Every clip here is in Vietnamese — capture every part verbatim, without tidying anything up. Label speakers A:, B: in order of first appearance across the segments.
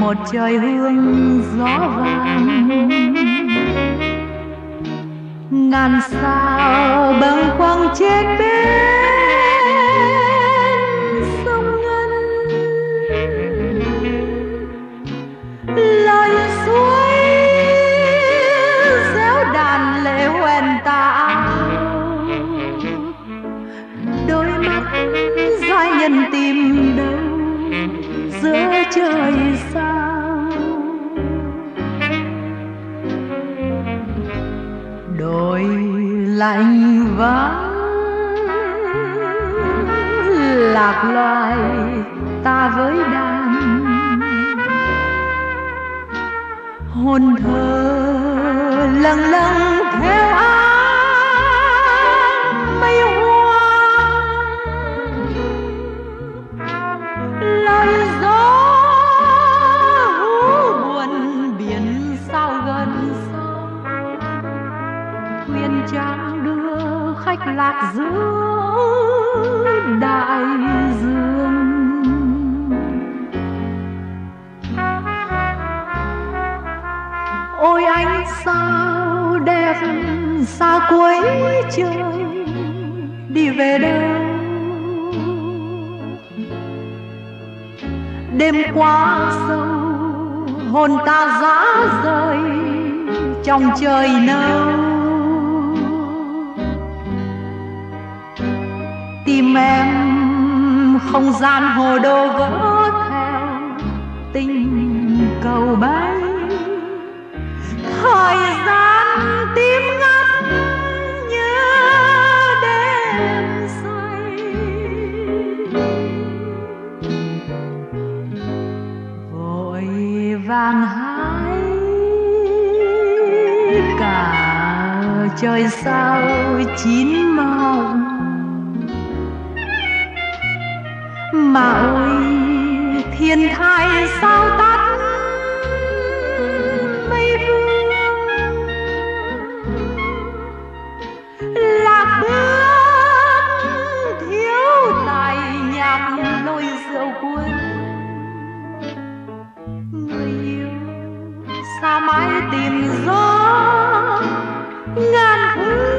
A: một trời hương gió vàng, ngàn sao bâng khuâng trên bên sông Ngân. Lời suối réo đàn lệ hoen tạ, đôi mắt giai nhân tìm đâu giữa trời sao. Đồi lạnh vắng lạc loài ta với đàn, hồn thơ lâng lâng theo áng mây hoa. Lời gió hú buồn biển sao gần sông, thuyền trang đưa khách lạc giữa đại dương. Ôi ánh sao đẹp xa cuối trời, đi về đâu? Đêm qua sâu hồn ta rã rời trong trời nâu. Tìm em không gian hồ đồ vỡ theo tình cầu bay. Thời gian tím ngắt như đêm say, vội vàng hái cả trời sao chín màu. Mà ôi thiên thai sao tắt mây vương, lạc bước thiếu tài nhạc lôi rượu cuốn. Người yêu sao mãi tìm gió ngàn phương.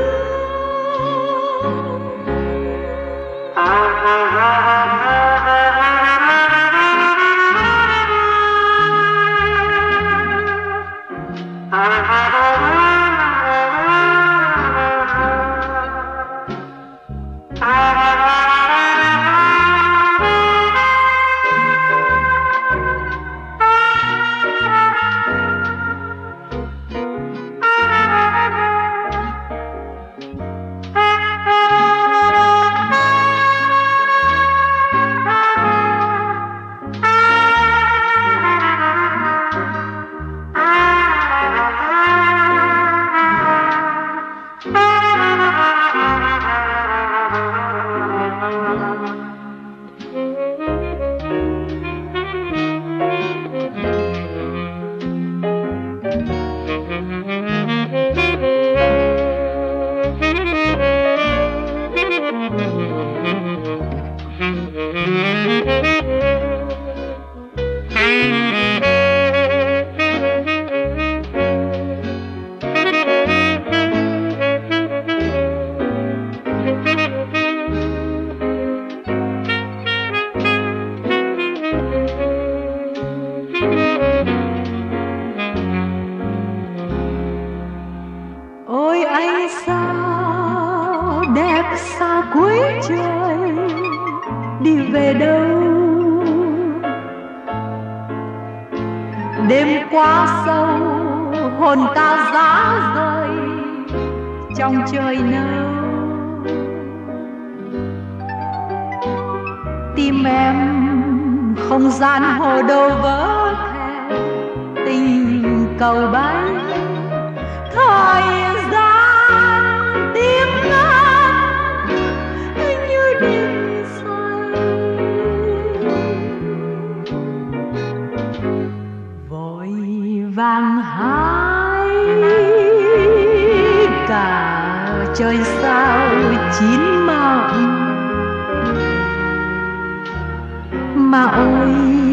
A: Ôi ánh sao đẹp xa cuối trời, đi về đâu? Đêm qua sâu hồn ta rã rời trong trời nâu. Tim em không gian hồ đồ vỡ theo tình cầu bay. Thời gian tim ngắt như đêm say, vội vàng hái cả trời sao chín màu. Mà ôi